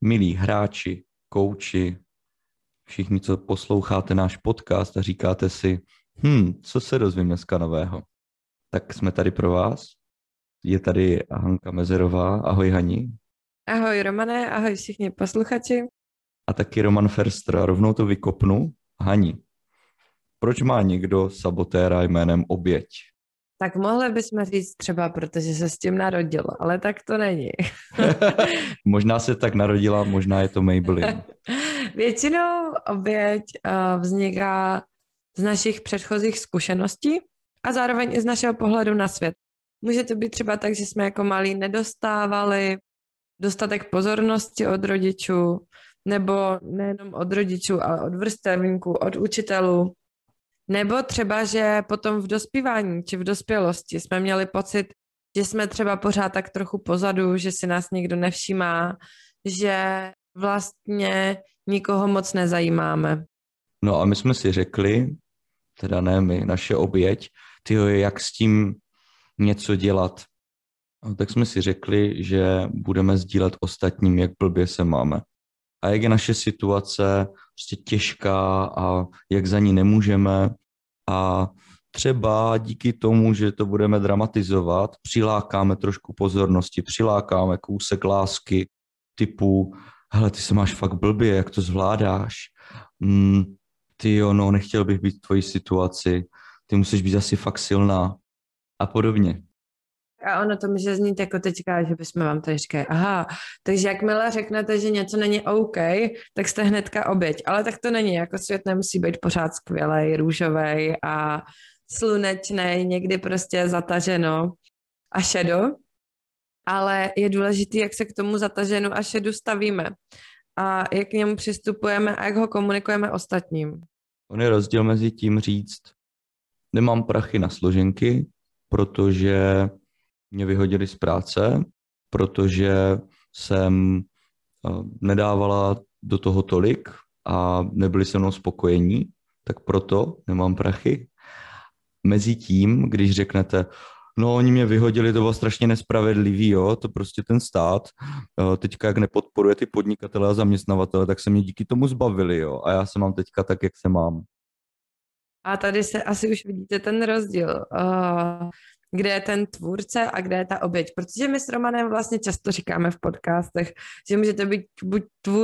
milí hráči, kouči, všichni, co posloucháte náš podcast a říkáte si, co se dozvím dneska nového, tak jsme tady pro vás. Je tady Hanka Mezerová. Ahoj Hani. Ahoj Romane, ahoj všichni posluchači. A taky Roman Ferstr. A rovnou to vykopnu. Hani, proč má někdo sabotéra jménem Oběť? Tak mohli bychom říct třeba, protože se s tím narodil, ale tak to není. Možná se tak narodila, možná je to Maybelline. Většinou oběť vzniká z našich předchozích zkušeností a zároveň i z našeho pohledu na svět. Může to být třeba tak, že jsme jako malí nedostávali dostatek pozornosti od rodičů, nebo nejenom od rodičů, ale od vrstevníků, od učitelů. Nebo třeba, že potom v dospívání či v dospělosti jsme měli pocit, že jsme třeba pořád tak trochu pozadu, že si nás nikdo nevšímá, že vlastně nikoho moc nezajímáme. No a my jsme si řekli, teda ne my, naše oběť, jak s tím něco dělat. No, tak jsme si řekli, že budeme sdílet ostatním, jak blbě se máme. A jak je naše situace prostě těžká a jak za ní nemůžeme. A třeba díky tomu, že to budeme dramatizovat, přilákáme trošku pozornosti, přilákáme kousek lásky typu, hele, ty se máš fakt blbě, jak to zvládáš? Nechtěl bych být v tvojí situaci, ty musíš být asi fakt silná a podobně. A ono to může znít jako teďka, že bychom vám tady říkali, aha, takže jakmile řeknete, že něco není OK, tak jste hnedka oběť. Ale tak to není, jako svět nemusí být pořád skvělej, růžovej a slunečnej, někdy prostě zataženo a šedo. Ale je důležité, jak se k tomu zataženu a šedu stavíme a jak k němu přistupujeme a jak ho komunikujeme ostatním. On je rozdíl mezi tím říct, nemám prachy na složenky, protože mě vyhodili z práce, protože jsem nedávala do toho tolik a nebyli se mnou spokojení, tak proto nemám prachy. Mezi tím, když řeknete, no oni mě vyhodili, to bylo strašně nespravedlivý, jo, to prostě ten stát, teďka jak nepodporuje ty podnikatele a zaměstnavatele, tak se mě díky tomu zbavili, jo, a já se mám teďka tak, jak se mám. A tady se asi už vidíte ten rozdíl, kde je ten tvůrce a kde je ta oběť. Protože my s Romanem vlastně často říkáme v podcastech, že můžete být buď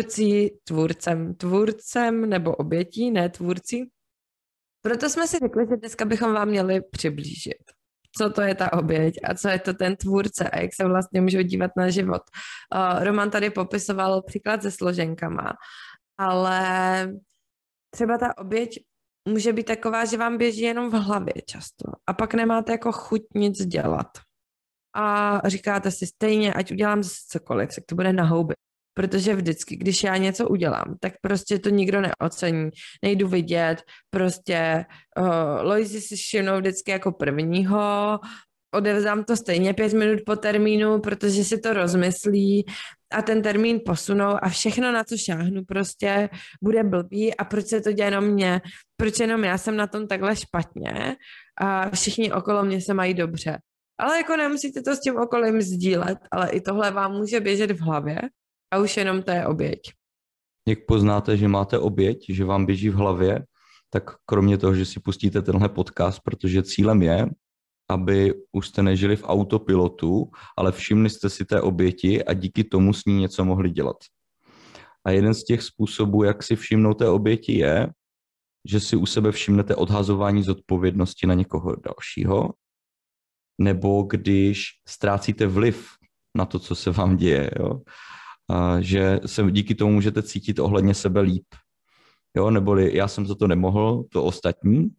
tvůrcem nebo obětí, ne tvůrcí. Proto jsme si řekli, že dneska bychom vám měli přiblížit, co to je ta oběť a co je to ten tvůrce a jak se vlastně můžou dívat na život. Roman tady popisoval příklad se složenkama, ale třeba ta oběť může být taková, že vám běží jenom v hlavě často a pak nemáte jako chuť nic dělat. A říkáte si stejně, ať udělám zase cokoliv, tak to bude na houby. Protože vždycky, když já něco udělám, tak prostě to nikdo neocení, nejdu vidět, prostě Loisi si všimnou vždycky jako prvního, odevzdám to stejně 5 minut po termínu, protože si to rozmyslí a ten termín posunou a všechno, na co šáhnu, prostě bude blbý a proč se to děje jenom mě, proč jenom já jsem na tom takhle špatně a všichni okolo mě se mají dobře. Ale jako nemusíte to s tím okolím sdílet, ale i tohle vám může běžet v hlavě a už jenom to je oběť. Jak poznáte, že máte oběť, že vám běží v hlavě, tak kromě toho, že si pustíte tenhle podcast, protože cílem je, aby už jste nežili v autopilotu, ale všimli jste si té oběti a díky tomu s ní něco mohli dělat. A jeden z těch způsobů, jak si všimnout té oběti, je, že si u sebe všimnete odhazování zodpovědnosti na někoho dalšího, nebo když ztrácíte vliv na to, co se vám děje, jo? A že se díky tomu můžete cítit ohledně sebe líp. Jo? Neboli já jsem za to nemohl, to ostatní,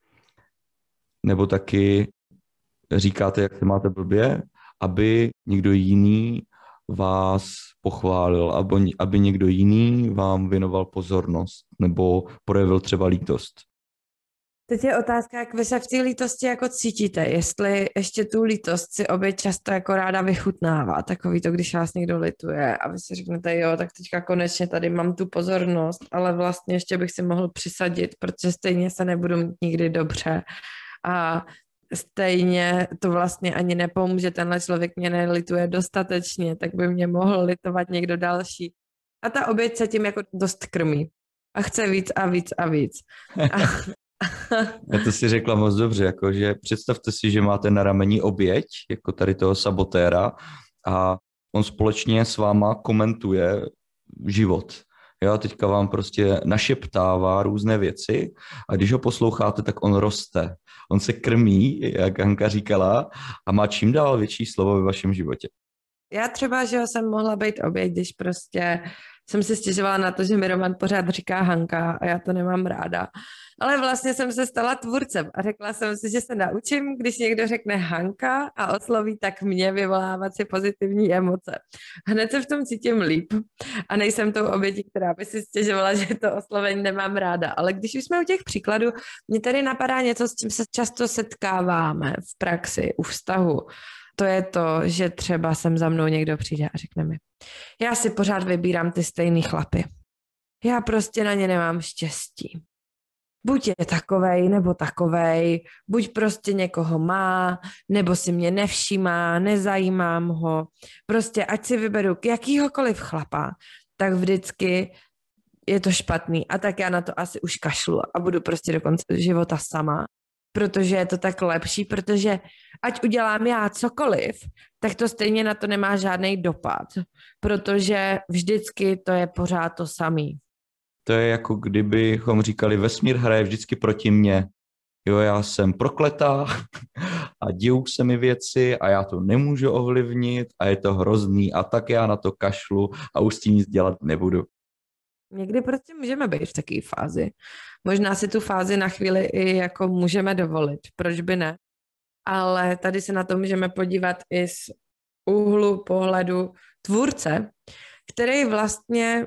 nebo taky říkáte, jak se máte blbě, aby někdo jiný vás pochválil, aby někdo jiný vám věnoval pozornost nebo projevil třeba lítost. Teď je otázka, jak vy se v té lítosti jako cítíte, jestli ještě tu lítost si oběť často jako ráda vychutnává, takový to, když vás někdo lituje a vy si řeknete, jo, tak teďka konečně tady mám tu pozornost, ale vlastně ještě bych si mohl přisadit, protože stejně se nebudu mít nikdy dobře a stejně to vlastně ani nepomůže, tenhle člověk mě nelituje dostatečně, tak by mě mohl litovat někdo další. A ta oběť se tím jako dost krmí. A chce víc a víc a víc. A to si řekla moc dobře, jakože představte si, že máte na rameni oběť, jako tady toho sabotéra, a on společně s váma komentuje život. Jo, teďka vám prostě našeptává různé věci a když ho posloucháte, tak on roste. On se krmí, jak Hanka říkala, a má čím dál větší slovo ve vašem životě. Já třeba, že jsem mohla být oběť, když prostě jsem si stěžovala na to, že mi Roman pořád říká Hanka a já to nemám ráda. Ale vlastně jsem se stala tvůrcem a řekla jsem si, že se naučím, když někdo řekne Hanka a osloví, tak mě vyvolávat si pozitivní emoce. Hned se v tom cítím líp a nejsem tou obětí, která by si stěžovala, že to oslovení nemám ráda. Ale když už jsme u těch příkladů, mě tady napadá něco, s čím se často setkáváme v praxi, u vztahu. To je to, že třeba sem za mnou někdo přijde a řekne mi, já si pořád vybírám ty stejný chlapy. Já prostě na ně nemám štěstí. Buď je takovej, nebo takovej, buď prostě někoho má, nebo si mě nevšímá, nezajímám ho. Prostě ať si vyberu jakýhokoliv chlapa, tak vždycky je to špatný. A tak já na to asi už kašlu a budu prostě do konce života sama. Protože je to tak lepší, protože ať udělám já cokoliv, tak to stejně na to nemá žádný dopad, protože vždycky to je pořád to samý. To je jako kdybychom říkali, vesmír hraje vždycky proti mně. Jo, já jsem prokletá a dějou se mi věci a já to nemůžu ovlivnit a je to hrozný a tak já na to kašlu a už s tím nic dělat nebudu. Někdy prostě můžeme být v takové fázi. Možná si tu fázi na chvíli i jako můžeme dovolit. Proč by ne? Ale tady se na to můžeme podívat i z úhlu pohledu tvůrce, který vlastně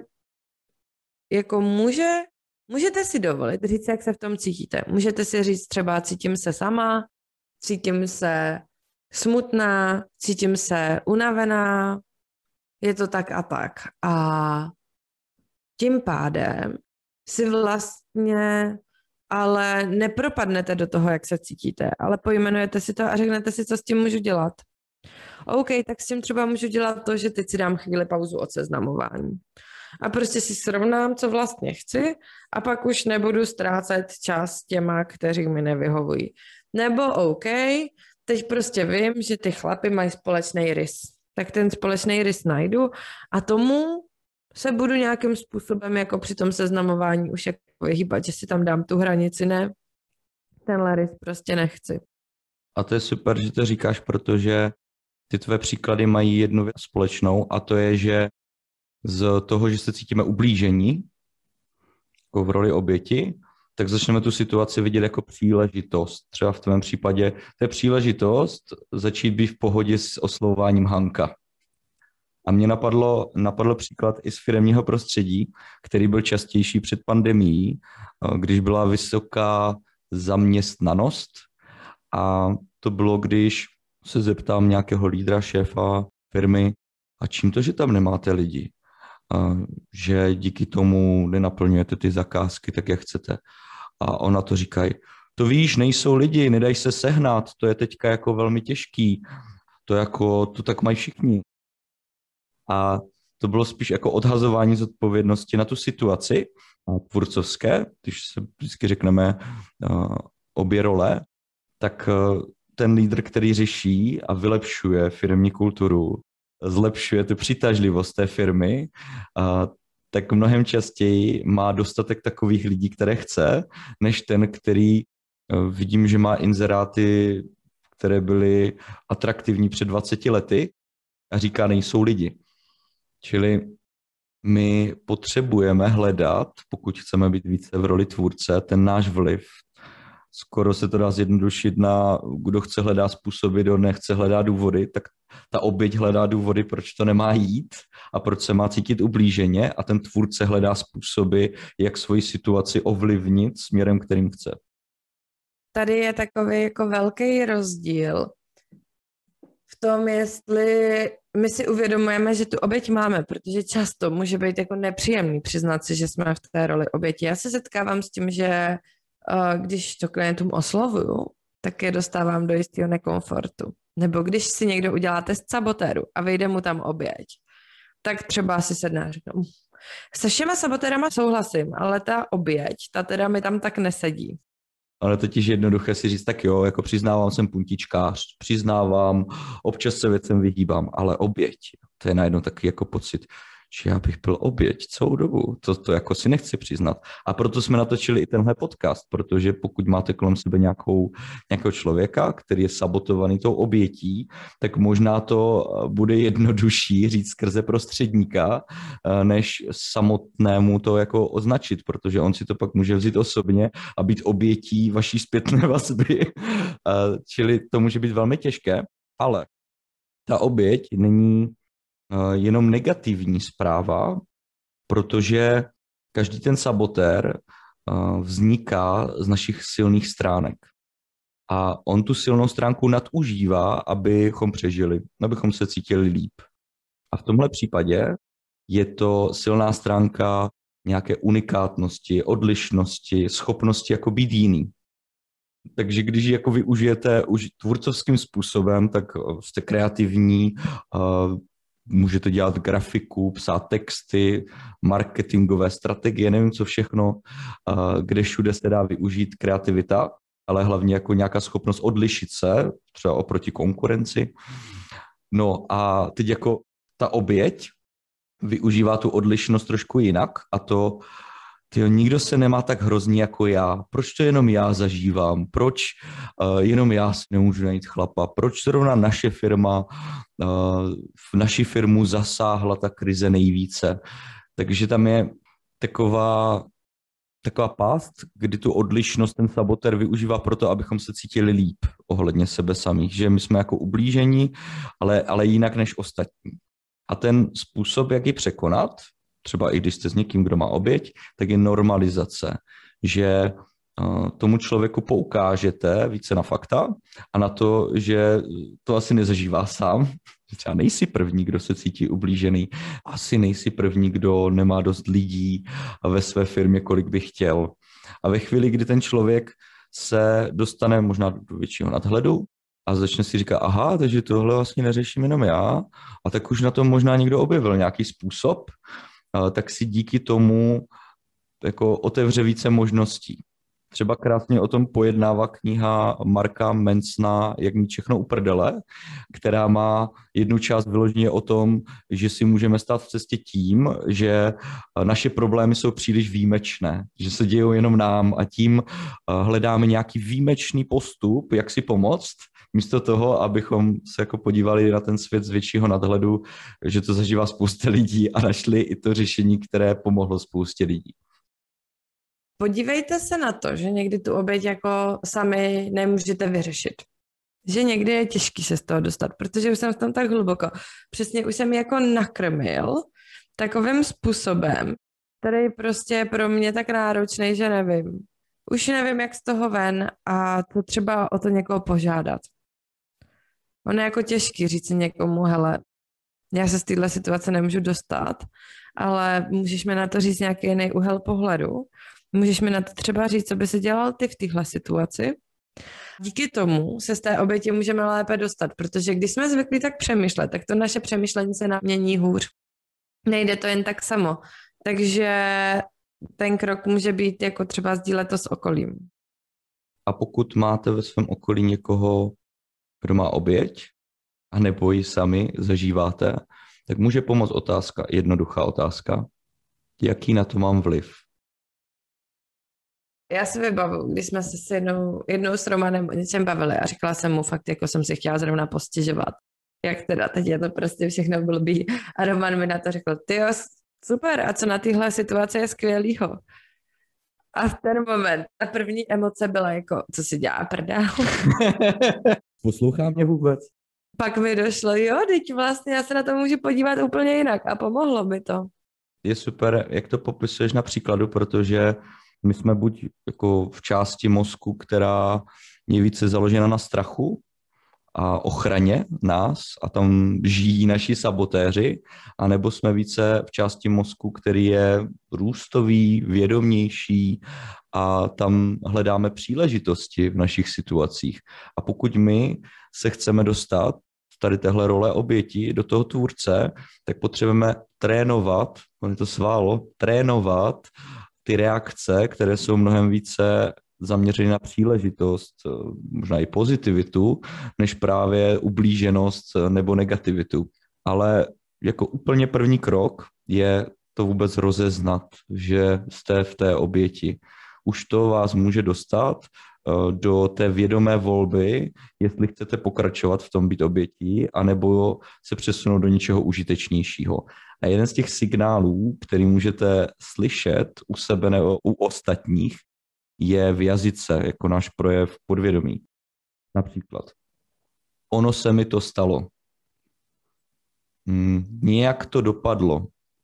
jako můžete si dovolit říct, jak se v tom cítíte. Můžete si říct třeba cítím se sama, cítím se smutná, cítím se unavená, je to tak a tak. A tím pádem si vlastně ale nepropadnete do toho, jak se cítíte, ale pojmenujete si to a řeknete si, co s tím můžu dělat. OK, tak s tím třeba můžu dělat to, že teď si dám chvíli pauzu od seznamování. A prostě si srovnám, co vlastně chci a pak už nebudu ztrácet čas těma, kteří mi nevyhovují. Nebo OK, teď prostě vím, že ty chlapy mají společný rys. Tak ten společný rys najdu a tomu se budu nějakým způsobem jako při tom seznamování už jako vyhýbat, že si tam dám tu hranici, ne, tenhle rys prostě nechci. A to je super, že to říkáš, protože ty tvé příklady mají jednu věc společnou a to je, že z toho, že se cítíme ublížení, jako v roli oběti, tak začneme tu situaci vidět jako příležitost. Třeba v tvém případě to je příležitost začít být v pohodě s oslovováním Hanka. A mě napadl příklad i z firemního prostředí, který byl častější před pandemií, když byla vysoká zaměstnanost. A to bylo, když se zeptám nějakého lídra, šéfa firmy, a čím to, že tam nemáte lidi? Že díky tomu nenaplňujete ty zakázky tak, jak chcete. A ona to říkají, to víš, nejsou lidi, nedají se sehnat, to je teďka jako velmi těžký, to tak mají všichni. A to bylo spíš jako odhazování zodpovědnosti na tu situaci tvůrcovské, když se vždycky řekneme obě role, tak ten lídr, který řeší a vylepšuje firemní kulturu, zlepšuje tu přitažlivost té firmy, tak mnohem častěji má dostatek takových lidí, které chce, než ten, který vidím, že má inzeráty, které byly atraktivní před 20 lety a říká, nejsou lidi. Čili my potřebujeme hledat, pokud chceme být více v roli tvůrce, ten náš vliv. Skoro se to dá zjednodušit na kdo chce hledat způsoby, kdo nechce hledat důvody, tak ta oběť hledá důvody, proč to nemá jít a proč se má cítit ublíženě a ten tvůrce hledá způsoby, jak svoji situaci ovlivnit směrem, kterým chce. Tady je takový jako velký rozdíl v tom, jestli my si uvědomujeme, že tu oběť máme, protože často může být jako nepříjemný přiznat si, že jsme v té roli oběti. Já se setkávám s tím, že když to klientům oslovuju, tak je dostávám do jistého nekomfortu. Nebo když si někdo udělá test sabotéru a vyjde mu tam oběť, tak třeba si sedne a řekne, Se všema sabotérama souhlasím, ale ta oběť, ta teda mi tam tak nesedí. Ale totiž jednoduché si říct, tak jo, jako přiznávám, jsem puntičkář, přiznávám, občas se věcem vyhýbám, ale oběť, to je najednou takový jako pocit, že já bych byl oběť celou dobu, to jako si nechci přiznat. A proto jsme natočili i tenhle podcast, protože pokud máte kolem sebe nějakého člověka, který je sabotovaný tou obětí, tak možná to bude jednodušší říct skrze prostředníka, než samotnému to jako označit, protože on si to pak může vzít osobně a být obětí vaší zpětné vazby. Čili to může být velmi těžké, ale ta oběť není jenom negativní zpráva, protože každý ten sabotér vzniká z našich silných stránek. A on tu silnou stránku nadužívá, abychom přežili, abychom se cítili líp. A v tomhle případě je to silná stránka nějaké unikátnosti, odlišnosti, schopnosti jako být jiný. Takže když ji jako využijete už tvůrcovským způsobem, tak jste kreativní, můžete dělat grafiku, psát texty, marketingové strategie, nevím co všechno, kde všude se dá využít kreativita, ale hlavně jako nějaká schopnost odlišit se, třeba oproti konkurenci. No a teď jako ta oběť využívá tu odlišnost trošku jinak a to nikdo se nemá tak hrozný jako já. Proč to jenom já zažívám? Proč jenom já si nemůžu najít chlapa? Proč zrovna naše firma, v naši firmu zasáhla ta krize nejvíce? Takže tam je taková pást, kdy tu odlišnost ten sabotér využívá proto, abychom se cítili líp ohledně sebe samých, že my jsme jako ublížení, ale jinak než ostatní. A ten způsob, jak ji překonat, třeba i když jste s někým, kdo má oběť, tak je normalizace, že tomu člověku poukážete více na fakta a na to, že to asi nezažívá sám. Třeba nejsi první, kdo se cítí ublížený, asi nejsi první, kdo nemá dost lidí ve své firmě, kolik by chtěl. A ve chvíli, kdy ten člověk se dostane možná do většího nadhledu a začne si říkat, aha, takže tohle vlastně neřeším jenom já, a tak už na tom možná někdo objevil nějaký způsob, tak si díky tomu jako otevře více možností. Třeba krásně o tom pojednává kniha Marka Mansona Jak mít všechno u prdele, která má jednu část vyloženě o tom, že si můžeme stát v cestě tím, že naše problémy jsou příliš výjimečné, že se dějou jenom nám a tím hledáme nějaký výjimečný postup, jak si pomoct, místo toho, abychom se jako podívali na ten svět z většího nadhledu, že to zažívá spousta lidí a našli i to řešení, které pomohlo spoustě lidí. Podívejte se na to, že někdy tu oběť jako sami nemůžete vyřešit. Že někdy je těžký se z toho dostat, protože už jsem v tom tak hluboko. Přesně už jsem jako nakrmil takovým způsobem, který prostě je pro mě tak náročný, že nevím. Už nevím, jak z toho ven a to třeba o to někoho požádat. Ono je jako těžký říct někomu, hele, já se z téhle situace nemůžu dostat, ale můžeš mi na to říct nějaký jiný úhel pohledu. Můžeš mi na to třeba říct, co by si dělal ty v téhle situaci. Díky tomu se z té oběti můžeme lépe dostat, protože když jsme zvyklí tak přemýšlet, tak to naše přemýšlení se nám mění hůř. Nejde to jen tak samo. Takže ten krok může být jako třeba sdílet to s okolím. A pokud máte ve svém okolí někoho, kdo má oběť, a nebo ji sami zažíváte, tak může pomoct otázka, jednoduchá otázka, jaký na to mám vliv. Já si vybavu, když jsme se s jednou s Romanem o něčem bavili a říkala jsem mu fakt, jako jsem si chtěla zrovna postěžovat. Jak teda, teď je to prostě všechno blbý. A Roman mi na to řekl, tyjo, super, a co na téhle situaci je skvělýho? A v ten moment ta první emoce byla jako, co si dělá prdel? Poslouchá mě vůbec? Pak mi došlo, jo, teď vlastně já se na to můžu podívat úplně jinak a pomohlo mi to. Je super, jak to popisuješ na příkladu, protože my jsme buď jako v části mozku, která je více založena na strachu a ochraně nás a tam žijí naši sabotéři, anebo jsme více v části mozku, který je růstový, vědomější a tam hledáme příležitosti v našich situacích. A pokud my se chceme dostat tady téhle role oběti do toho tvůrce, tak potřebujeme trénovat, on je to sválo, trénovat ty reakce, které jsou mnohem více zaměřené na příležitost, možná i pozitivitu, než právě ublíženost nebo negativitu. Ale jako úplně první krok je to vůbec rozeznat, že jste v té oběti. Už to vás může dostat do té vědomé volby, jestli chcete pokračovat v tom být obětí, anebo se přesunout do něčeho užitečnějšího. A jeden z těch signálů, který můžete slyšet u sebe nebo u ostatních, je v jazyce, jako náš projev podvědomí. Například, ono se mi to stalo. Nějak to dopadlo.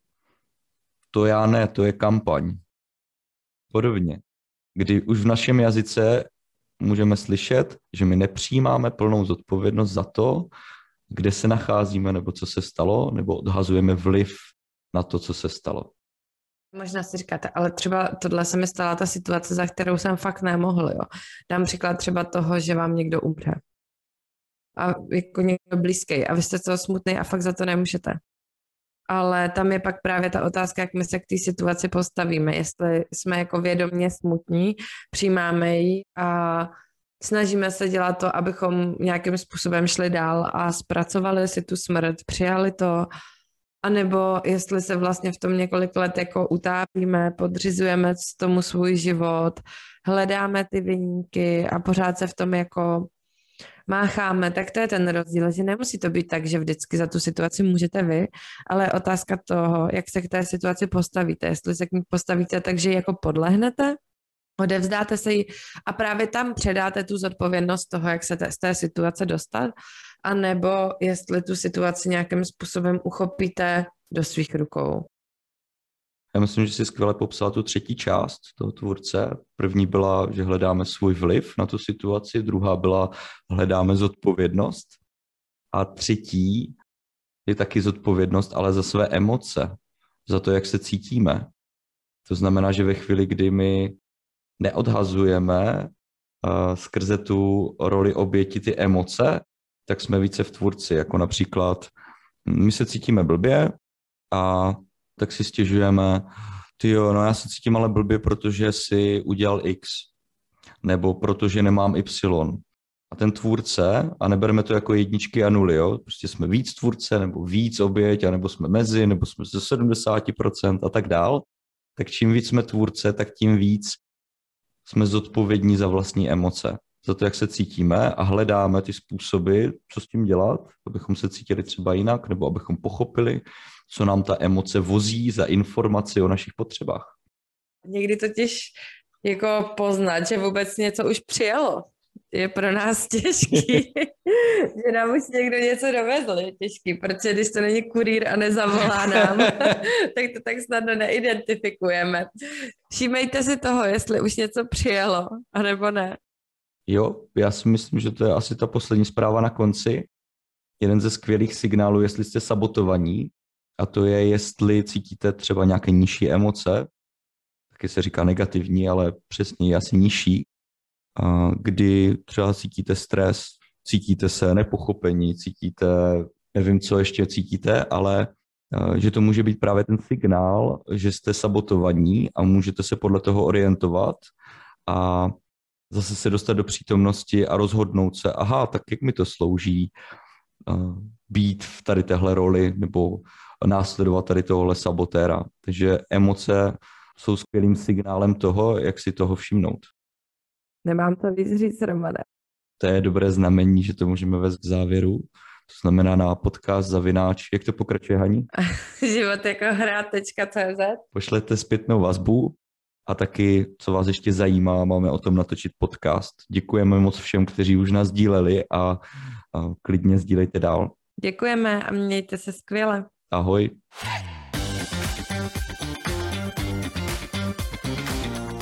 To já ne, to je kampaň. Podobně. Kdy už v našem jazyce můžeme slyšet, že my nepřijímáme plnou zodpovědnost za to, kde se nacházíme, nebo co se stalo, nebo odhazujeme vliv na to, co se stalo. Možná si říkáte, ale třeba tohle se mi stala ta situace, za kterou jsem fakt nemohl, jo. Dám příklad třeba toho, že vám někdo umře. A jako někdo blízký a vy jste toho smutný a fakt za to nemůžete. Ale tam je pak právě ta otázka, jak my se k té situaci postavíme. Jestli jsme jako vědomě smutní, přijímáme ji a snažíme se dělat to, abychom nějakým způsobem šli dál a zpracovali si tu smrt, přijali to, anebo jestli se vlastně v tom několik let jako utápíme, podřizujeme tomu svůj život, hledáme ty viníky a pořád se v tom jako mácháme, tak to je ten rozdíl, že nemusí to být tak, že vždycky za tu situaci můžete vy, ale je otázka toho, jak se k té situaci postavíte. Jestli se k ní postavíte tak, že jako podlehnete, odevzdáte se jí a právě tam předáte tu zodpovědnost toho, jak se z té situace dostat, anebo jestli tu situaci nějakým způsobem uchopíte do svých rukou. Já myslím, že jsi skvěle popsala tu třetí část toho tvůrce. První byla, že hledáme svůj vliv na tu situaci, druhá byla, hledáme zodpovědnost a třetí je taky zodpovědnost, ale za své emoce, za to, jak se cítíme. To znamená, že ve chvíli, kdy my neodhazujeme skrze tu roli oběti ty emoce, tak jsme více v tvůrci, jako například my se cítíme blbě a tak si stěžujeme, no já se cítím ale blbě, protože si udělal X, nebo protože nemám Y. A ten tvůrce, a nebereme to jako jedničky a nuly, jo? Prostě jsme víc tvůrce, nebo víc oběť, nebo jsme mezi, nebo jsme ze 70% a tak dál. Tak čím víc jsme tvůrce, tak tím víc jsme zodpovědní za vlastní emoce, za to, jak se cítíme a hledáme ty způsoby, co s tím dělat, abychom se cítili třeba jinak, nebo abychom pochopili, co nám ta emoce vozí za informaci o našich potřebách. Někdy totiž jako poznat, že vůbec něco už přijelo, je pro nás těžký, že nám už někdo něco dovezl, je těžký, protože když to není kurýr a nezavolá nám, tak to tak snadno neidentifikujeme. Všímejte si toho, jestli už něco přijelo, anebo ne. Jo, já si myslím, že to je asi ta poslední zpráva na konci. Jeden ze skvělých signálů, jestli jste sabotovaní, a to je, jestli cítíte třeba nějaké nižší emoce, taky se říká negativní, ale přesně je asi nižší, kdy třeba cítíte stres, cítíte se nepochopení, cítíte, nevím, co ještě cítíte, ale že to může být právě ten signál, že jste sabotovaní a můžete se podle toho orientovat a zase se dostat do přítomnosti a rozhodnout se, aha, tak jak mi to slouží být v tady téhle roli nebo následovat tady tohle sabotéra. Takže emoce jsou skvělým signálem toho, jak si toho všimnout. Nemám to víc říct, Romane. To je dobré znamení, že to můžeme vést k závěru. To znamená na podcast _, jak to pokračuje, Hani? Život jako hra.cz. Pošlete zpětnou vazbu a taky, co vás ještě zajímá, máme o tom natočit podcast. Děkujeme moc všem, kteří už nás sdíleli a klidně sdílejte dál. Děkujeme a mějte se skvěle. Ahoj.